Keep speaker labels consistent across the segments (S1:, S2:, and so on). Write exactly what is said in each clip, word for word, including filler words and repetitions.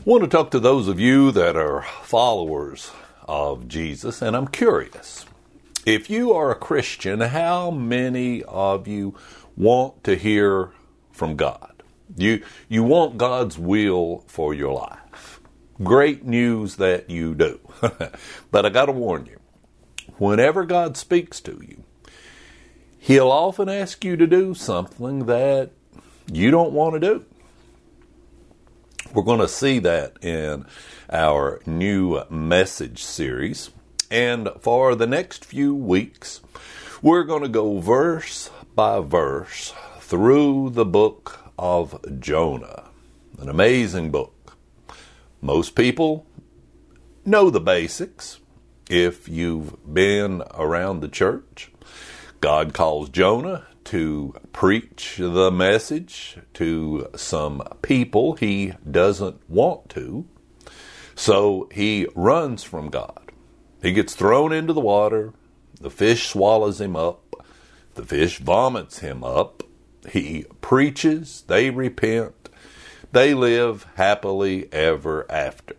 S1: I want to talk to those of you that are followers of Jesus, and I'm curious. If you are a Christian, how many of you want to hear from God? You, you want God's will for your life. Great news that you do. But I got to warn you, whenever God speaks to you, He'll often ask you to do something that you don't want to do. We're going to see that in our new message series. And for the next few weeks, we're going to go verse by verse through the book of Jonah. An amazing book. Most people know the basics. If you've been around the church, God calls Jonah to preach the message to some people he doesn't want to. So he runs from God. He gets thrown into the water. The fish swallows him up. The fish vomits him up. He preaches. They repent. They live happily ever after.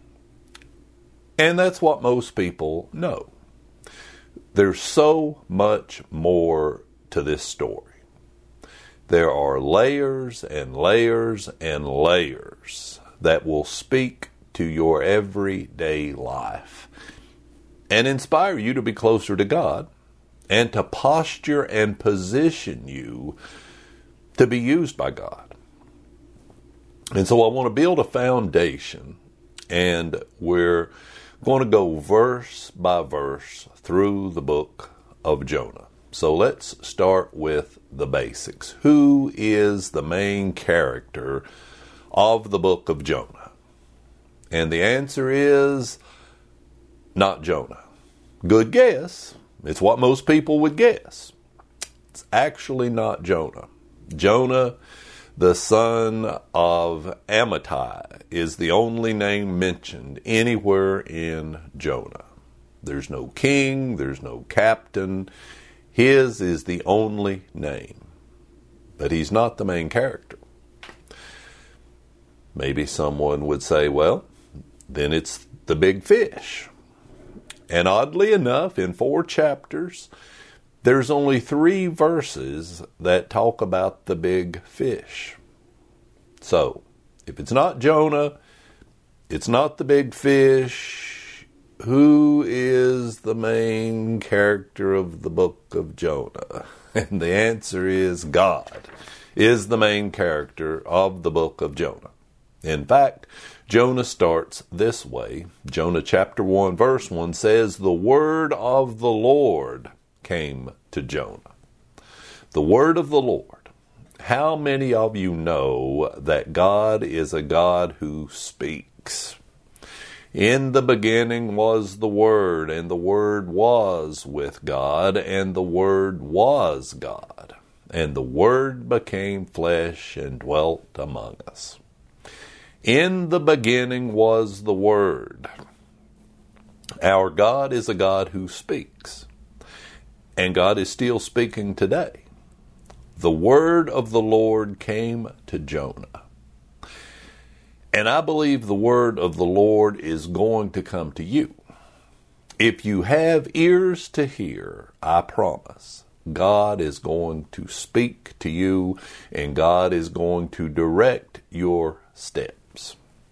S1: And that's what most people know. There's so much more to this story. There are layers and layers and layers that will speak to your everyday life and inspire you to be closer to God and to posture and position you to be used by God. And so I want to build a foundation, and we're going to go verse by verse through the book of Jonah. So let's start with the basics. Who is the main character of the book of Jonah? And the answer is not Jonah. Good guess. It's what most people would guess. It's actually not Jonah. Jonah, the son of Amittai, is the only name mentioned anywhere in Jonah. There's no king, there's no captain. His is the only name. But he's not the main character. Maybe someone would say, well, then it's the big fish. And oddly enough, in four chapters, there's only three verses that talk about the big fish. So, if it's not Jonah, it's not the big fish. Who is the main character of the book of Jonah? And the answer is God is the main character of the book of Jonah. In fact, Jonah starts this way. Jonah chapter one verse one says, "The word of the Lord came to Jonah." The word of the Lord. How many of you know that God is a God who speaks? In the beginning was the Word, and the Word was with God, and the Word was God. And the Word became flesh and dwelt among us. In the beginning was the Word. Our God is a God who speaks. And God is still speaking today. The word of the Lord came to Jonah. And I believe the word of the Lord is going to come to you. If you have ears to hear, I promise, God is going to speak to you, and God is going to direct your steps.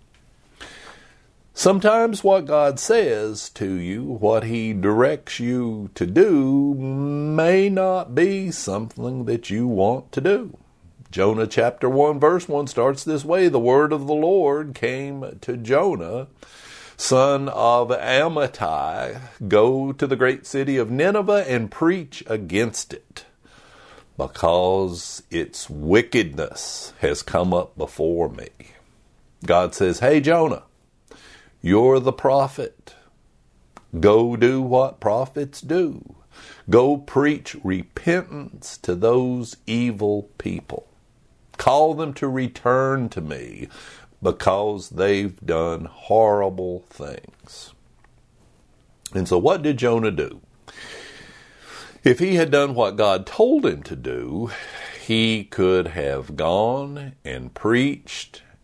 S1: Sometimes what God says to you, what He directs you to do, may not be something that you want to do. Jonah chapter one verse one starts this way. The word of the Lord came to Jonah, son of Amittai. Go to the great city of Nineveh and preach against it, because its wickedness has come up before me. God says, hey Jonah, you're the prophet. Go do what prophets do. Go preach repentance to those evil people. Call them to return to me, because they've done horrible things. And so what did Jonah do? If he had done what God told him to do, he could have gone and preached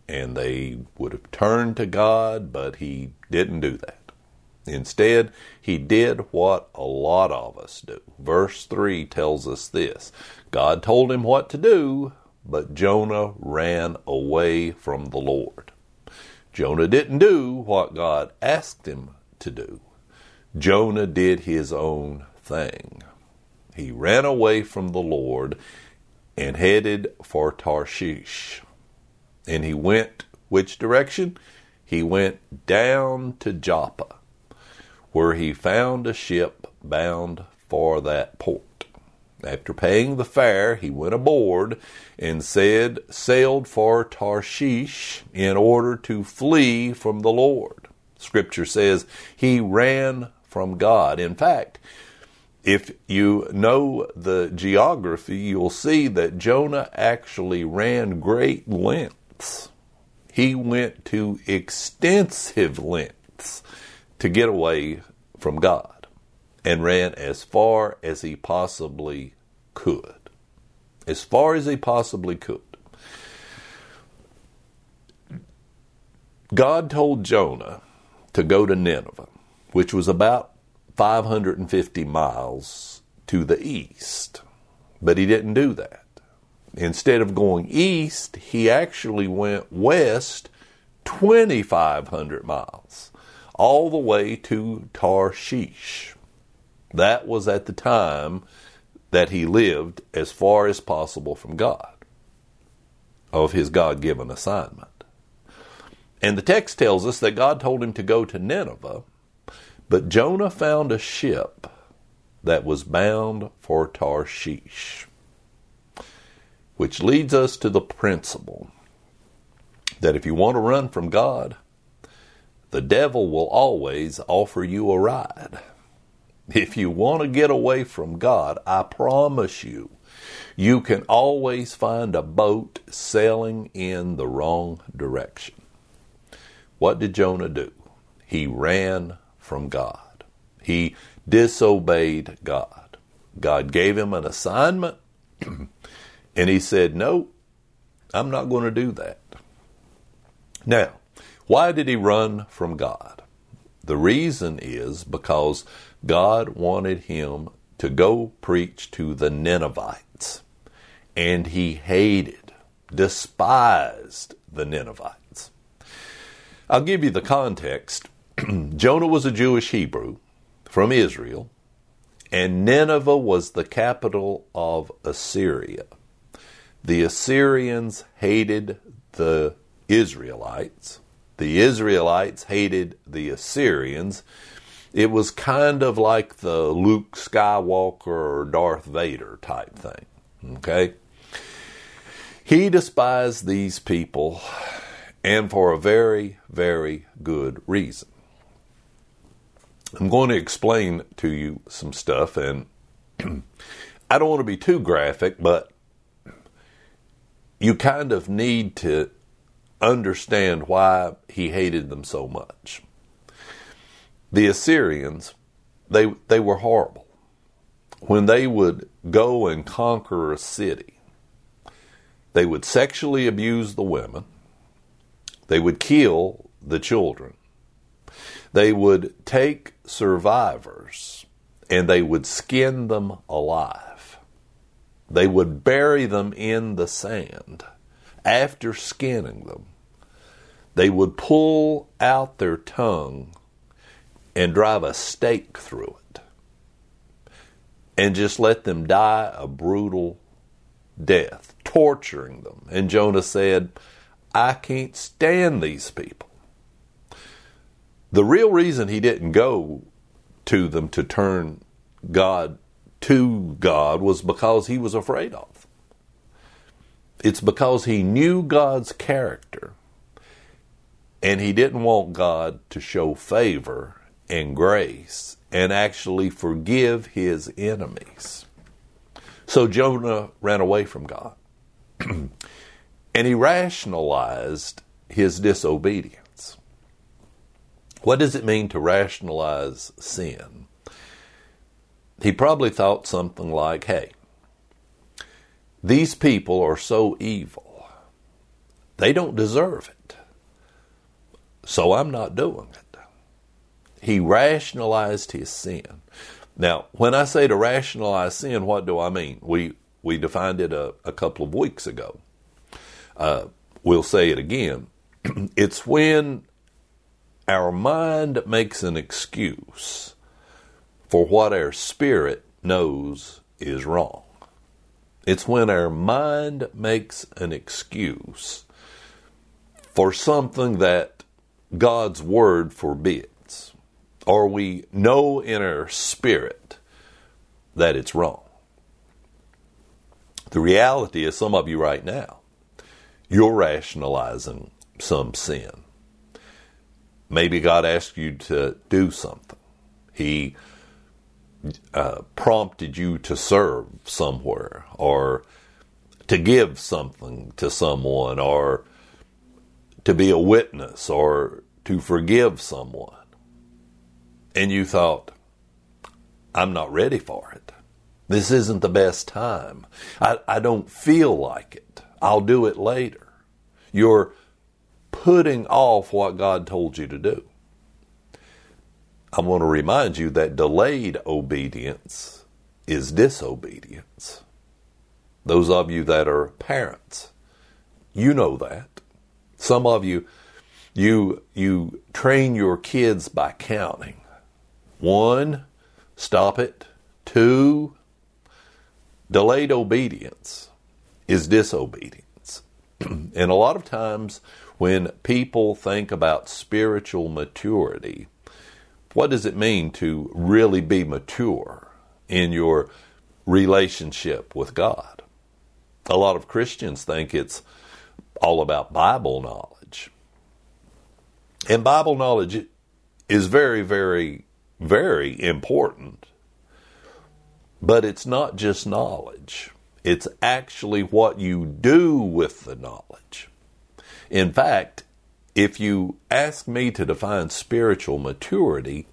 S1: and they would have turned to God, but he didn't do that. Instead, he did what a lot of us do. Verse three tells us this: God told him what to do, but Jonah ran away from the Lord. Jonah didn't do what God asked him to do. Jonah did his own thing. He ran away from the Lord and headed for Tarshish. And he went, which direction? He went down to Joppa, where he found a ship bound for that port. After paying the fare, he went aboard and said, sailed for Tarshish in order to flee from the Lord. Scripture says he ran from God. In fact, if you know the geography, you'll see that Jonah actually ran great lengths. He went to extensive lengths to get away from God, and ran as far as he possibly could. As far as he possibly could. God told Jonah to go to Nineveh, which was about five hundred fifty miles to the east. But he didn't do that. Instead of going east, he actually went west twenty-five hundred miles, all the way to Tarshish. That was at the time that he lived as far as possible from God, of his God-given assignment. And the text tells us that God told him to go to Nineveh, but Jonah found a ship that was bound for Tarshish, which leads us to the principle that if you want to run from God, the devil will always offer you a ride. If you want to get away from God, I promise you, you can always find a boat sailing in the wrong direction. What did Jonah do? He ran from God. He disobeyed God. God gave him an assignment, and he said, no, I'm not going to do that. Now, why did he run from God? The reason is because God wanted him to go preach to the Ninevites, and he hated, despised the Ninevites. I'll give you the context. Jonah was a Jewish Hebrew from Israel, and Nineveh was the capital of Assyria. The Assyrians hated the Israelites. The Israelites hated the Assyrians. It was kind of like the Luke Skywalker or Darth Vader type thing. Okay? He despised these people, and for a very, very good reason. I'm going to explain to you some stuff, and I don't want to be too graphic, but you kind of need to understand why he hated them so much. The Assyrians, they they were horrible. When they would go and conquer a city, they would sexually abuse the women. They would kill the children. They would take survivors and they would skin them alive. They would bury them in the sand. After skinning them, they would pull out their tongue and drive a stake through it and just let them die a brutal death, torturing them. And Jonah said, I can't stand these people. The real reason he didn't go to them to turn God to God was because he was afraid of them. It's because he knew God's character, and he didn't want God to show favor and grace and actually forgive his enemies. So Jonah ran away from God. And he rationalized his disobedience. What does it mean to rationalize sin? He probably thought something like, hey, these people are so evil. They don't deserve it. So I'm not doing it. He rationalized his sin. Now, when I say to rationalize sin, what do I mean? We we defined it a, a couple of weeks ago. Uh, we'll say it again. It's when our mind makes an excuse for what our spirit knows is wrong. It's when our mind makes an excuse for something that God's Word forbids, or we know in our spirit that it's wrong. The reality is, some of you right now, you're rationalizing some sin. Maybe God asked you to do something. He uh, prompted you to serve somewhere, or to give something to someone, or to be a witness, or to forgive someone. And you thought, I'm not ready for it. This isn't the best time. I, I don't feel like it. I'll do it later. You're putting off what God told you to do. I want to remind you that delayed obedience is disobedience. Those of you that are parents, you know that. Some of you, you, you train your kids by counting. One, stop it. Two, delayed obedience is disobedience. And a lot of times when people think about spiritual maturity, what does it mean to really be mature in your relationship with God? A lot of Christians think it's all about Bible knowledge. And Bible knowledge is very, very, very important. But it's not just knowledge. It's actually what you do with the knowledge. In fact, if you ask me to define spiritual maturity,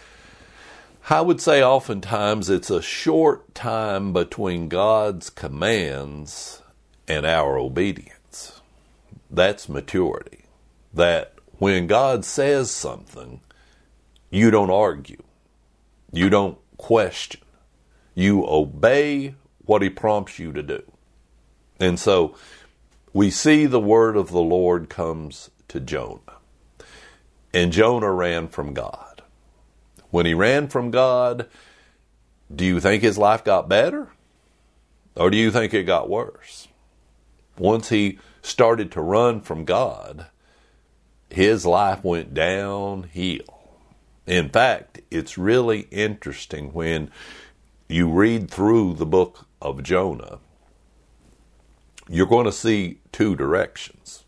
S1: I would say oftentimes it's a short time between God's commands and our obedience. That's maturity. That when God says something, you don't argue. You don't question. You obey what He prompts you to do. And so we see the word of the Lord comes to Jonah. And Jonah ran from God. When he ran from God, do you think his life got better? Or do you think it got worse? Once he started to run from God, his life went downhill. In fact, it's really interesting when you read through the book of Jonah, you're going to see two directions.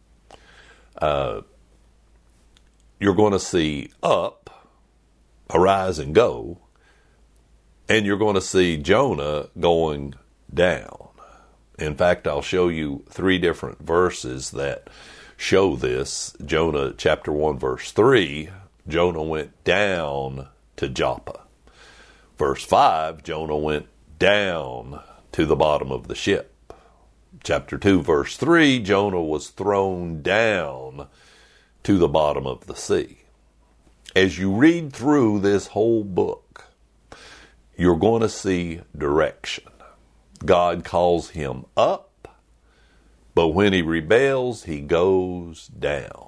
S1: Uh, you're going to see up, arise and go, and you're going to see Jonah going down. In fact, I'll show you three different verses that show this. Jonah chapter one, verse three, Jonah went down to Joppa. Verse five, Jonah went down to the bottom of the ship. Chapter two, verse three, Jonah was thrown down to the bottom of the sea. As you read through this whole book, you're going to see direction. God calls him up, but when he rebels, he goes down.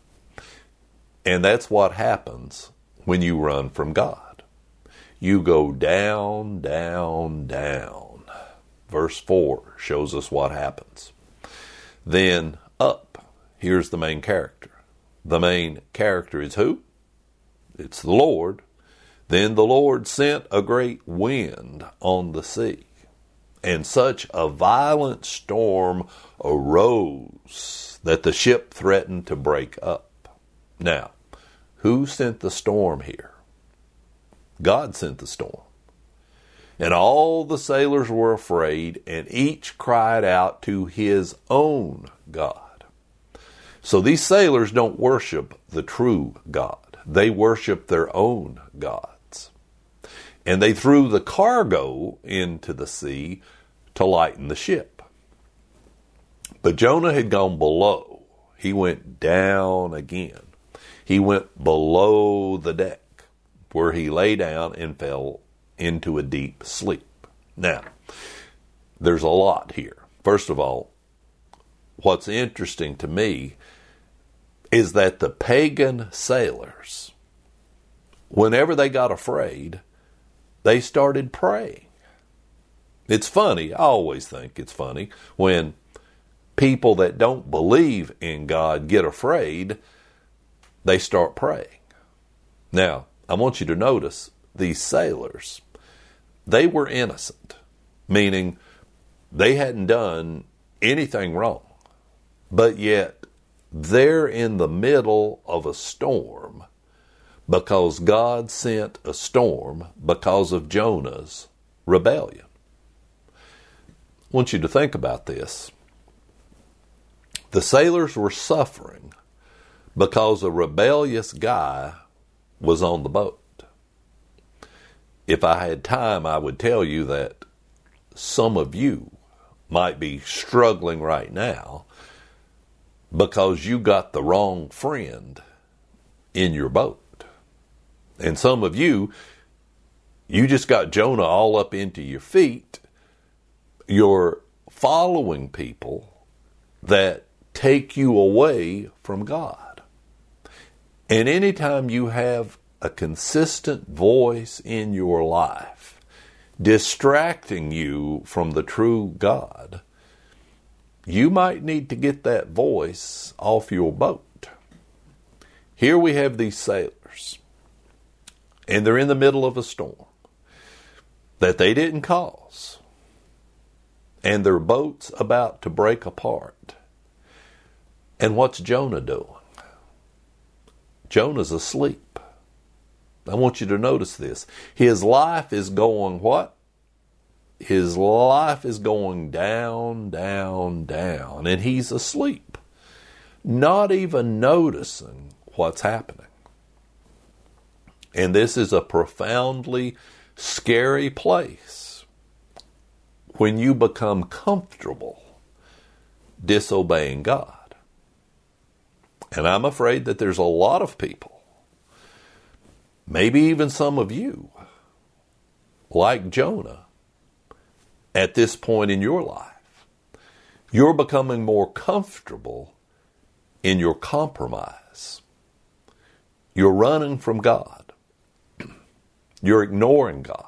S1: And that's what happens when you run from God. You go down, down, down. Verse four shows us what happens. Then up. Here's the main character. The main character is who? It's the Lord. Then the Lord sent a great wind on the sea, and such a violent storm arose that the ship threatened to break up. Now, who sent the storm here? God sent the storm. And all the sailors were afraid, and each cried out to his own God. So these sailors don't worship the true God. They worship their own gods. And they threw the cargo into the sea to lighten the ship. But Jonah had gone below. He went down again. He went below the deck, where he lay down and fell into a deep sleep. Now, there's a lot here. First of all, what's interesting to me is that the pagan sailors, whenever they got afraid, they started praying. It's funny, I always think it's funny, when people that don't believe in God get afraid, they start praying. Now, I want you to notice these sailors, they were innocent, meaning they hadn't done anything wrong, but yet they're in the middle of a storm because God sent a storm because of Jonah's rebellion. I want you to think about this. The sailors were suffering because a rebellious guy was on the boat. If I had time, I would tell you that some of you might be struggling right now because you got the wrong friend in your boat. And some of you, you just got Jonah all up into your feet. You're following people that take you away from God. And anytime you have a consistent voice in your life distracting you from the true God, you might need to get that voice off your boat. Here we have these sailors, and they're in the middle of a storm that they didn't cause, and their boat's about to break apart. And what's Jonah doing? Jonah's asleep. I want you to notice this. His life is going what? His life is going down, down, down, and he's asleep, not even noticing what's happening. And this is a profoundly scary place when you become comfortable disobeying God. And I'm afraid that there's a lot of people, maybe even some of you, like Jonah, at this point in your life. You're becoming more comfortable in your compromise. You're running from God. You're ignoring God.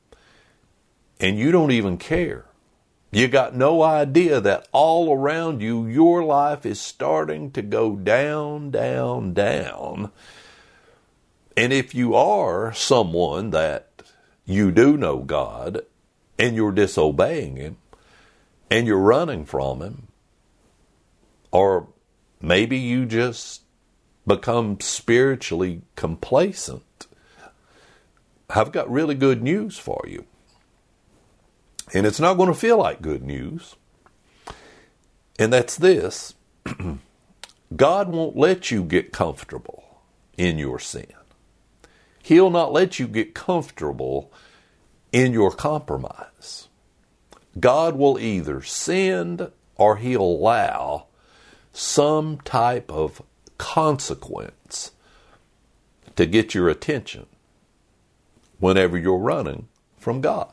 S1: And you don't even care. You got no idea that all around you, your life is starting to go down, down, down. And if you are someone that you do know God, and you're disobeying Him, and you're running from Him, or maybe you just become spiritually complacent, I've got really good news for you. And it's not going to feel like good news. And that's this. God won't let you get comfortable in your sin. He'll not let you get comfortable in your compromise. God will either send or He'll allow some type of consequence to get your attention whenever you're running from God.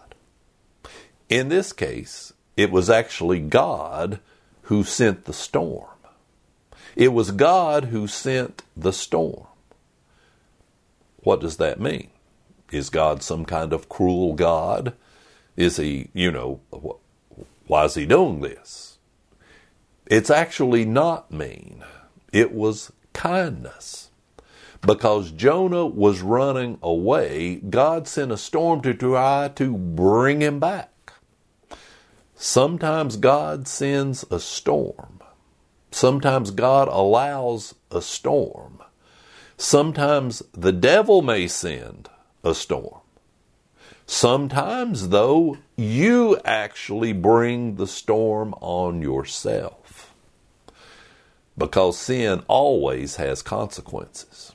S1: In this case, it was actually God who sent the storm. It was God who sent the storm. What does that mean? Is God some kind of cruel God? Is He, you know, why is He doing this? It's actually not mean. It was kindness. Because Jonah was running away, God sent a storm to try to bring him back. Sometimes God sends a storm. Sometimes God allows a storm. Sometimes the devil may send a storm. Sometimes, though, you actually bring the storm on yourself. Because sin always has consequences.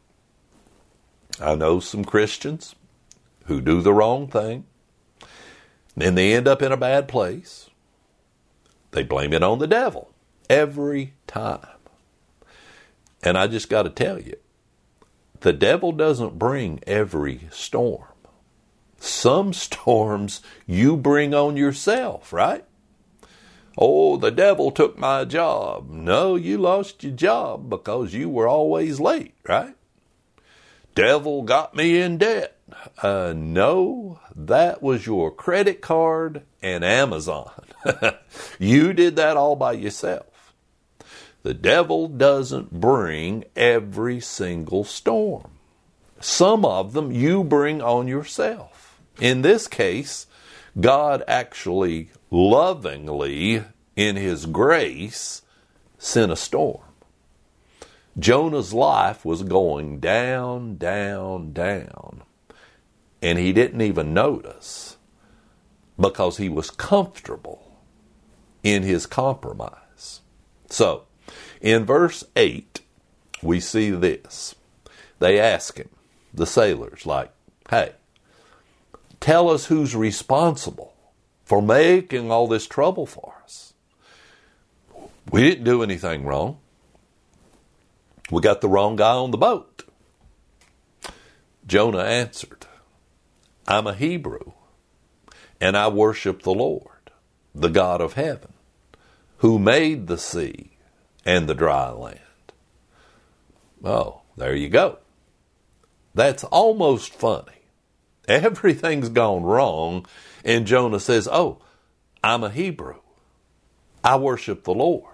S1: I know some Christians who do the wrong thing, and they end up in a bad place. They blame it on the devil. every time. And I just got to tell you, the devil doesn't bring every storm. Some storms you bring on yourself, right? Oh, the devil took my job. No, you lost your job because you were always late, right? Devil got me in debt. Uh, no, that was your credit card and Amazon. You did that all by yourself. The devil doesn't bring every single storm. Some of them you bring on yourself. In this case, God actually lovingly, in His grace, sent a storm. Jonah's life was going down, down, down. And he didn't even notice because he was comfortable in his compromise. So, in verse eight, we see this. They ask him, the sailors, like, hey, tell us who's responsible for making all this trouble for us. We didn't do anything wrong. We got the wrong guy on the boat. Jonah answered, I'm a Hebrew, and I worship the Lord, the God of heaven, who made the sea and the dry land. Oh, there you go. That's almost funny. Everything's gone wrong, and Jonah says, oh, I'm a Hebrew. I worship the Lord.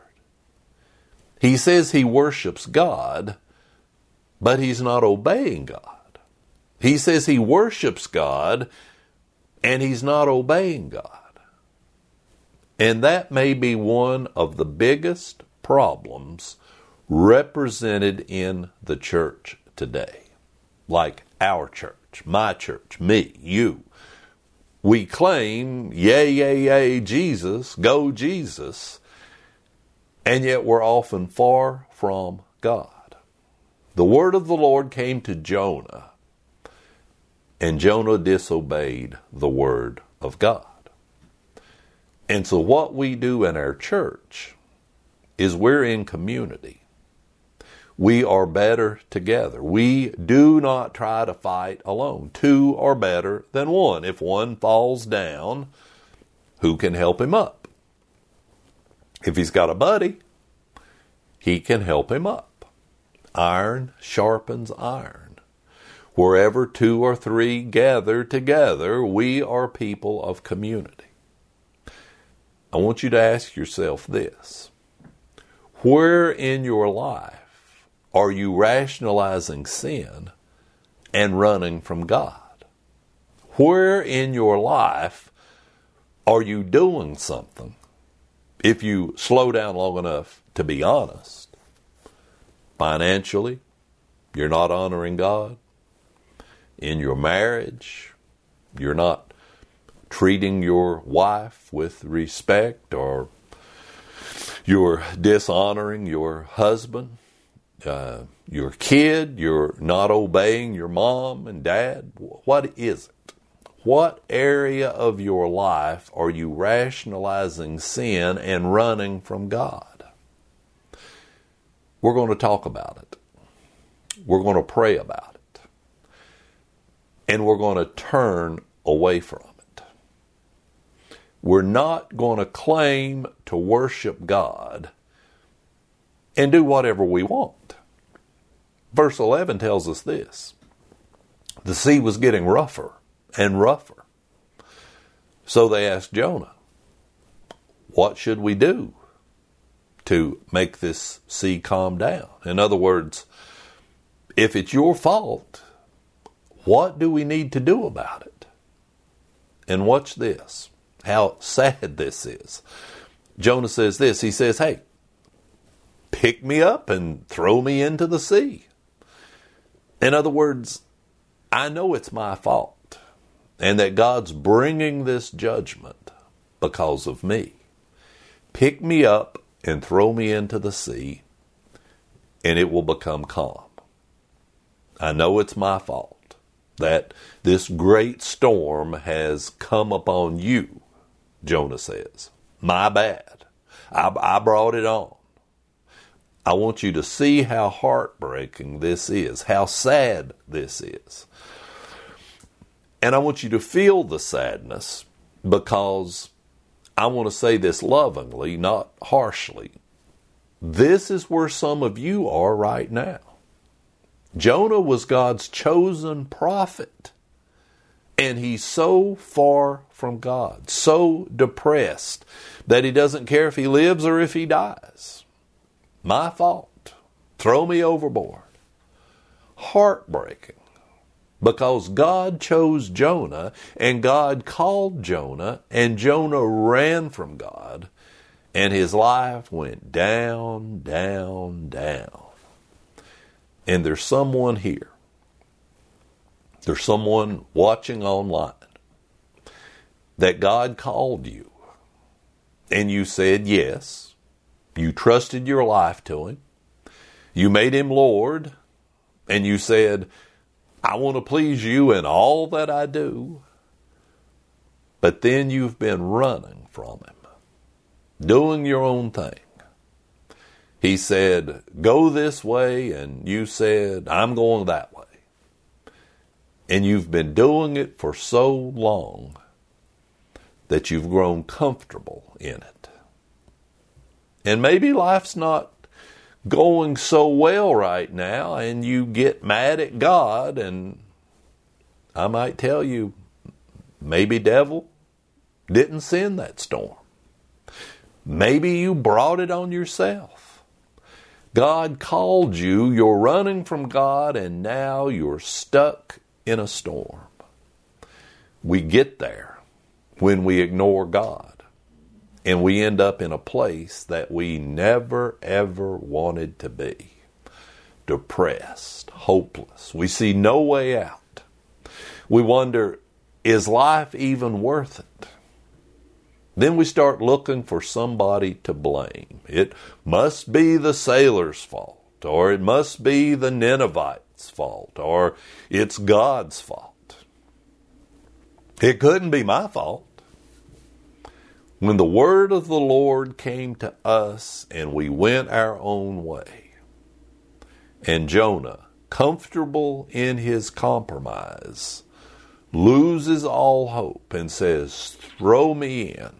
S1: He says he worships God, but he's not obeying God. He says he worships God, and he's not obeying God. And that may be one of the biggest problems represented in the church today. Like our church, my church, me, you. We claim, yay, yay, yay, Jesus, go Jesus, and yet we're often far from God. The word of the Lord came to Jonah, and Jonah disobeyed the word of God. And so what we do in our church is we're in community. We are better together. We do not try to fight alone. Two are better than one. If one falls down, who can help him up? If he's got a buddy, he can help him up. Iron sharpens iron. Wherever two or three gather together, we are people of community. I want you to ask yourself this. Where in your life are you rationalizing sin and running from God? Where in your life are you doing something, if you slow down long enough to be honest, financially, you're not honoring God? In your marriage, you're not treating your wife with respect, or you're dishonoring your husband, uh, your kid, you're not obeying your mom and dad. What is it? What area of your life are you rationalizing sin and running from God? We're going to talk about it. We're going to pray about it. And we're going to turn away from it. We're not going to claim to worship God and do whatever we want. Verse eleven tells us this. The sea was getting rougher and rougher. So they asked Jonah, what should we do to make this sea calm down? In other words, if it's your fault, what do we need to do about it? And watch this, how sad this is. Jonah says this, he says, hey, pick me up and throw me into the sea. In other words, I know it's my fault and that God's bringing this judgment because of me. Pick me up and throw me into the sea, and it will become calm. I know it's my fault that this great storm has come upon you, Jonah says. My bad. I, I brought it on. I want you to see how heartbreaking this is, how sad this is. And I want you to feel the sadness, because I want to say this lovingly, not harshly. This is where some of you are right now. Jonah was God's chosen prophet, and he's so far from God, so depressed that he doesn't care if he lives or if he dies. My fault. Throw me overboard. Heartbreaking. Because God chose Jonah, and God called Jonah, and Jonah ran from God, and his life went down, down, down. And there's someone here. There's someone watching online that God called you, and you said yes. You trusted your life to Him. You made Him Lord, and you said, I want to please you in all that I do. But then you've been running from Him, doing your own thing. He said, go this way, and you said, I'm going that way. And you've been doing it for so long that you've grown comfortable in it. And maybe life's not going so well right now, and you get mad at God, and I might tell you, maybe devil didn't send that storm. Maybe you brought it on yourself. God called you, you're running from God, and now you're stuck in a storm. We get there when we ignore God. And we end up in a place that we never, ever wanted to be. Depressed, hopeless. We see no way out. We wonder, is life even worth it? Then we start looking for somebody to blame. It must be the sailor's fault, or it must be the Ninevites' fault, or it's God's fault. It couldn't be my fault. When the word of the Lord came to us and we went our own way, and Jonah, comfortable in his compromise, loses all hope and says, throw me in.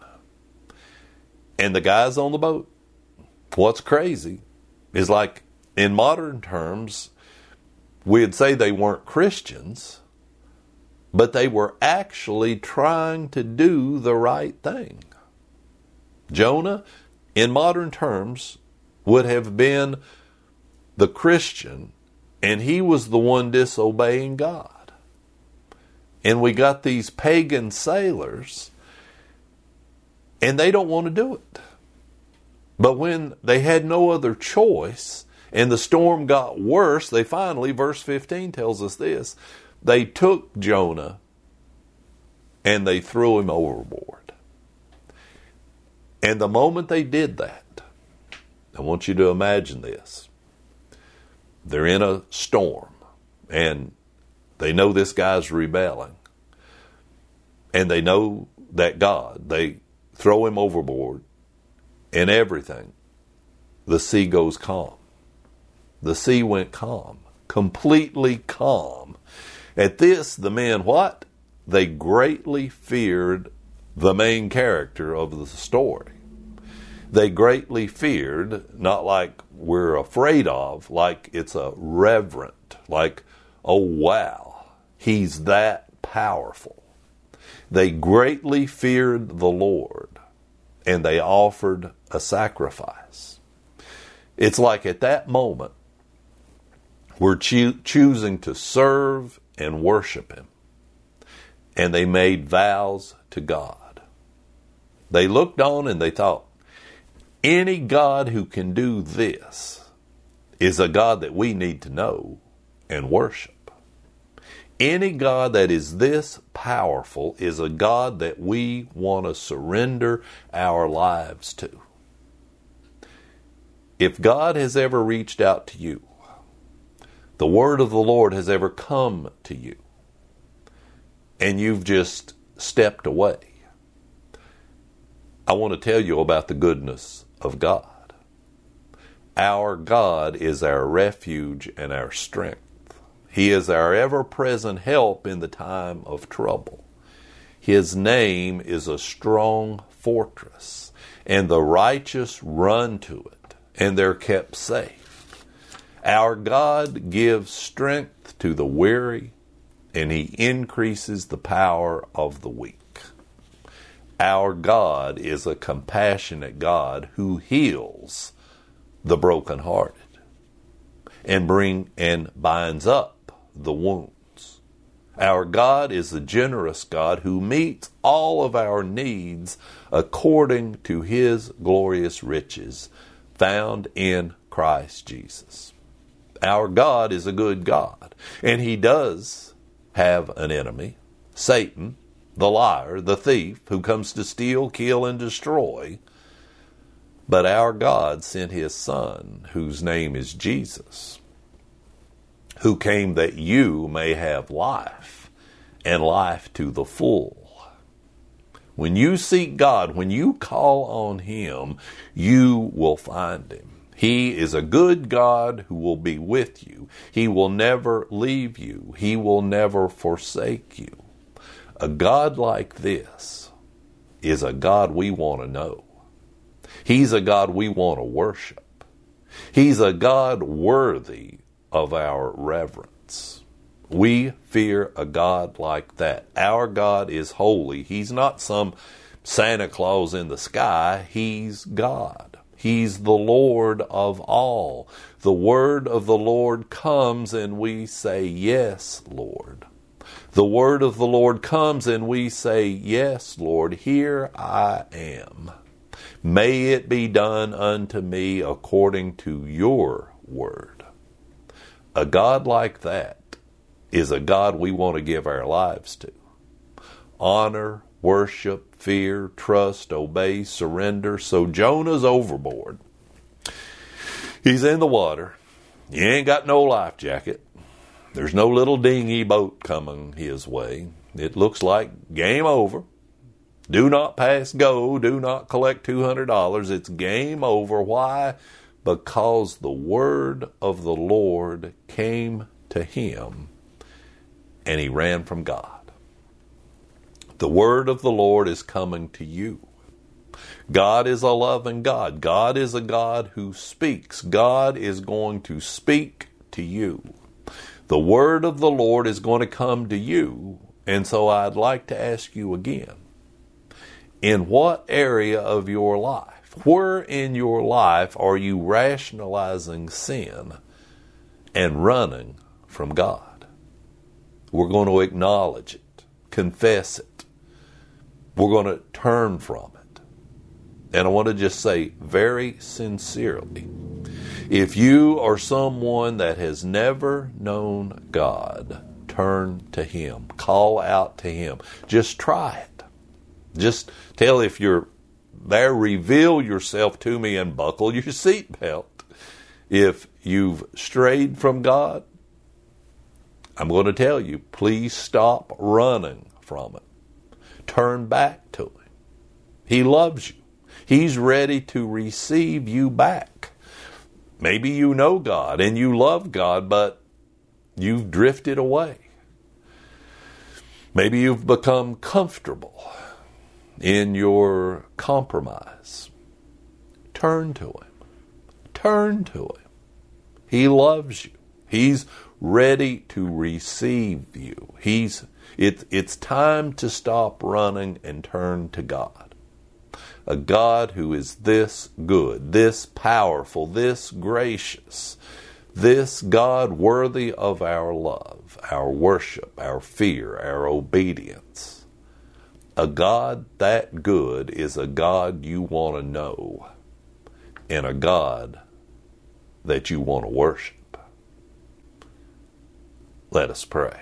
S1: And the guys on the boat, what's crazy is, like, in modern terms, we'd say they weren't Christians, but they were actually trying to do the right thing. Jonah, in modern terms, would have been the Christian, and he was the one disobeying God. And we got these pagan sailors, and they don't want to do it. But when they had no other choice, and the storm got worse, they finally, verse fifteen tells us this, they took Jonah and they threw him overboard. And the moment they did that, I want you to imagine this. They're in a storm, and they know this guy's rebelling. And they know that God, they throw him overboard, and everything. The sea goes calm. The sea went calm, completely calm. At this, the men, what? They greatly feared the main character of the story. They greatly feared, not like we're afraid of, like it's a reverent, like, oh wow, he's that powerful. They greatly feared the Lord, and they offered a sacrifice. It's like at that moment, we're choo- choosing to serve and worship Him. And they made vows to God. They looked on and they thought, any God who can do this is a God that we need to know and worship. Any God that is this powerful is a God that we want to surrender our lives to. If God has ever reached out to you, the word of the Lord has ever come to you, and you've just stepped away, I want to tell you about the goodness of God. Our God is our refuge and our strength. He is our ever-present help in the time of trouble. His name is a strong fortress, and the righteous run to it, and they're kept safe. Our God gives strength to the weary, and He increases the power of the weak. Our God is a compassionate God who heals the brokenhearted and bring and binds up the wounds. Our God is a generous God who meets all of our needs according to His glorious riches found in Christ Jesus. Our God is a good God, and He does have an enemy, Satan, the liar, the thief, who comes to steal, kill, and destroy. But our God sent His Son, whose name is Jesus, who came that you may have life, and life to the full. When you seek God, when you call on Him, you will find Him. He is a good God who will be with you. He will never leave you. He will never forsake you. A God like this is a God we want to know. He's a God we want to worship. He's a God worthy of our reverence. We fear a God like that. Our God is holy. He's not some Santa Claus in the sky. He's God. He's the Lord of all. The word of the Lord comes and we say, "Yes, Lord." The word of the Lord comes and we say, "Yes, Lord, here I am. May it be done unto me according to your word." A God like that is a God we want to give our lives to. Honor, worship, fear, trust, obey, surrender. So Jonah's overboard. He's in the water. He ain't got no life jacket. There's no little dinghy boat coming his way. It looks like game over. Do not pass go. Do not collect two hundred dollars. It's game over. Why? Because the word of the Lord came to him and he ran from God. The word of the Lord is coming to you. God is a loving God. God is a God who speaks. God is going to speak to you. The word of the Lord is going to come to you. And so I'd like to ask you again, in what area of your life, where in your life are you rationalizing sin and running from God? We're going to acknowledge it, confess it. We're going to turn from it. And I want to just say very sincerely, if you are someone that has never known God, turn to Him. Call out to Him. Just try it. Just tell, if you're there, reveal yourself to me and buckle your seatbelt. If you've strayed from God, I'm going to tell you, please stop running from it. Turn back to Him. He loves you. He's ready to receive you back. Maybe you know God and you love God, but you've drifted away. Maybe you've become comfortable in your compromise. Turn to Him. Turn to Him. He loves you. He's ready to receive you. He's it, it's time to stop running and turn to God. A God who is this good, this powerful, this gracious, this God worthy of our love, our worship, our fear, our obedience. A God that good is a God you want to know, and a God that you want to worship. Let us pray.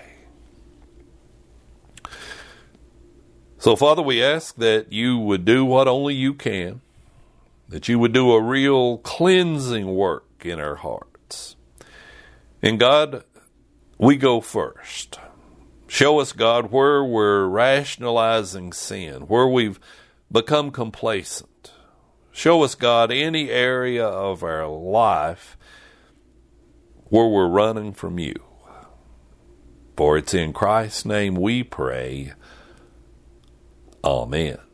S1: So, Father, we ask that you would do what only you can, that you would do a real cleansing work in our hearts. And God, we go first. Show us, God, where we're rationalizing sin, where we've become complacent. Show us, God, any area of our life where we're running from you. For it's in Christ's name we pray. Amen.